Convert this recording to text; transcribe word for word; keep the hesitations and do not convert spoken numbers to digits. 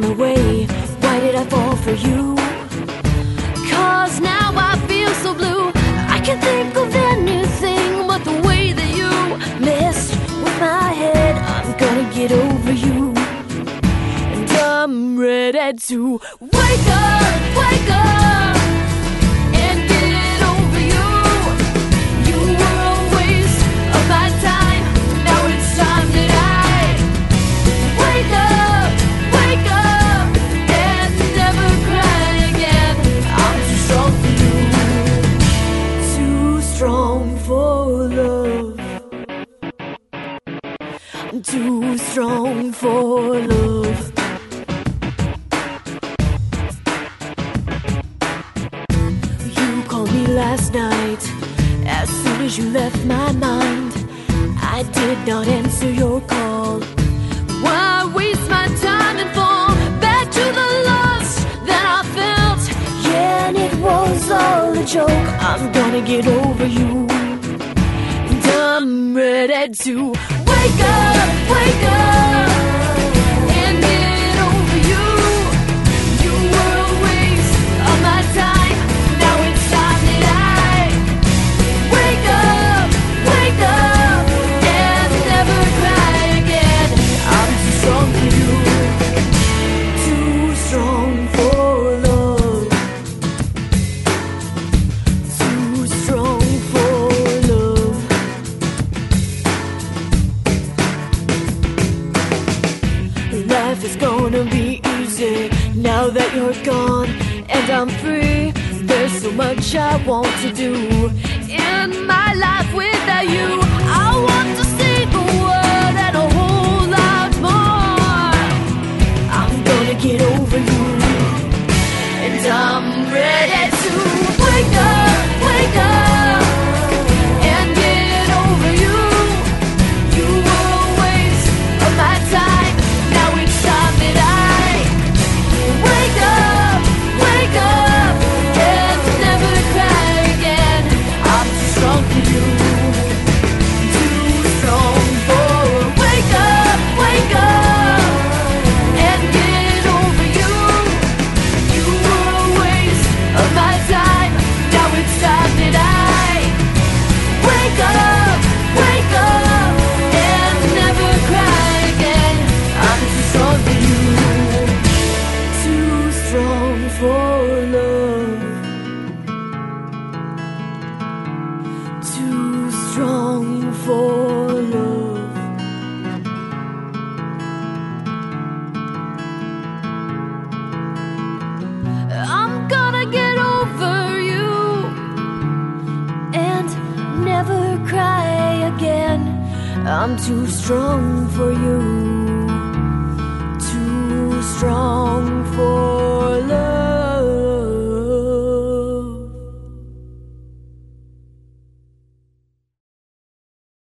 my way. Why did I fall for you? Cause now I feel so blue. I can't think of anything but the way that you messed with my head. I'm gonna get over you, and I'm ready to wake up, wake up, and get over you. You were a waste of my time. Now it's time that I wake up, wake up, and never cry again. I'm too strong for you, too strong for love. I'm too strong for love. You called me last night as soon as you left my mind. I did not answer your call. Why waste my time and fall back to the lust that I felt? Yeah, and it was all a joke. I'm gonna get over you, and I'm ready to wake up, wake up, and get over you. You were a waste of my time. Now it's time that I wake up, wake up, and never cry again. I'm too strong for you, too strong for love, too strong for love. Life is gonna be easy now that you're gone and I'm free. There's so much I want to do in my life without you. I want to say the word and a whole lot more. I'm gonna get over you, and I'm ready to wake up, wake up, and get over you. You were a waste of my time. Now it's time that I wake up, wake up, and never cry again. I'm too strong for you, too strong for wake up, wake up, and get over you. You were a waste of my time. Now it's time that I wake up, wake up, and never cry again. I'm too strong for you, too strong for love, too strong for love. I'm gonna get over you and never cry again. I'm too strong for you.